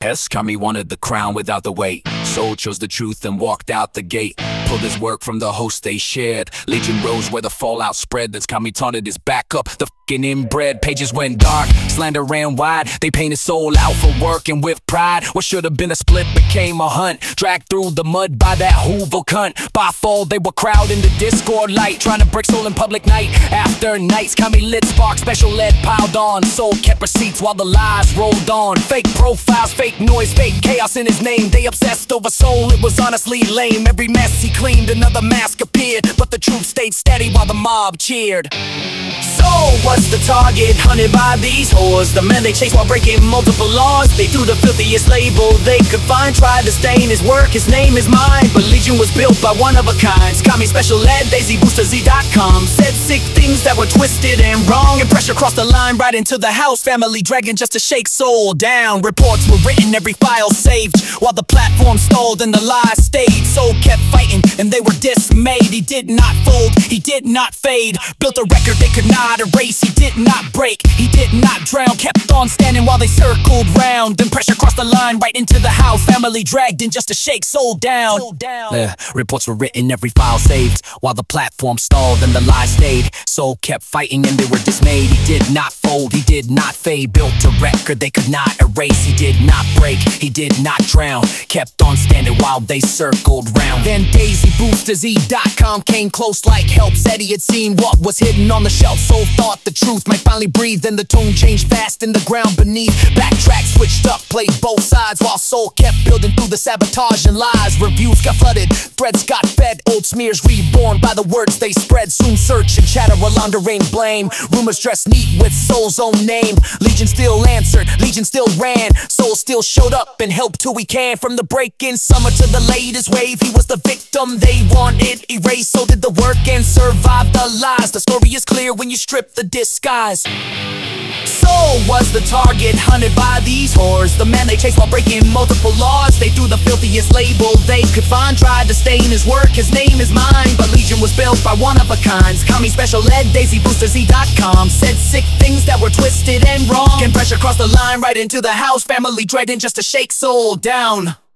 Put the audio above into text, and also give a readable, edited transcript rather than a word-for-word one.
Kami wanted the crown without the weight. Soul chose the truth and walked out the gate. Pulled his work from the host they shared. Legion rose where the fallout spread. That's Kami taunted his back up. The fucking inbred pages went dark. Slander ran wide. They painted soul out for working with pride. What should have been a split became a hunt. Dragged through the mud by that Hoover cunt. By fall they were crowding the Discord light. Trying to break soul in public night after nights. Kami lit spark, special ed piled on. Soul kept receipts while the lies rolled on. Fake profiles, fake noise, fake chaos in his name. They obsessed over soul, it was honestly lame. Every mess he cleaned, another mask appeared. But the truth stayed steady while the mob cheered. Soul was the target, hunted by these whores. The man they chased while breaking multiple laws. They threw the filthiest label they could find. Tried to stain his work, his name is mine. But Legion was built by one of a kind. Kami special ed, DaisyBoosterZ.com. Said sick things that were twisted and wrong. And pressure crossed the line right into the house. Family dragging just to shake soul down. Reports were written, every file saved. While the platform stalled and the lies stayed. Soul kept fighting and they were dismayed. He did not fold, he did not fade. Built a record they could not erase. He did not break, he did not drown. Kept on standing while they circled round. Then pressure crossed the line right into the house. Family dragged in just to shake soul down. Reports were written, every file saved. While the platform stalled and the lies stayed. Soul kept fighting and they were dismayed. He did not fold, he did not fade. Built a record they could not erase. He did not break, he did not drown. Kept on standing while they circled round. Then DaisyBoosterZ.com came close like help. Said he had seen what was hidden on the shelf. Soul thought the truth might finally breathe. Then the tone changed fast in the ground beneath. Backtrack, switched up, played both sides. While Soul kept building through the sabotage and lies. Reviews got flooded, threads got fed. Old smears reborn by the words they spread. Soon search and chatter were laundering blame. Rumors dressed neat with Soul's own name. Legion still answered, Legion still ran. Soul still showed up and helped who he can. From the break-in summer to the latest wave, he was the victim they wanted erased. So did the work and survived the lies. The story is clear when you strip the disguise. Soul was the target, hunted by these whores. The man they chased while breaking multiple laws. They threw the filthiest label they could find. Tried to stain his work, his name is mine. But Legion was built by one of a kind. Kami special ed, DaisyBoosterZ.com. Said sick things that were twisted and wrong. And pressure crossed the line right into the house. Family dragged in just to shake soul down.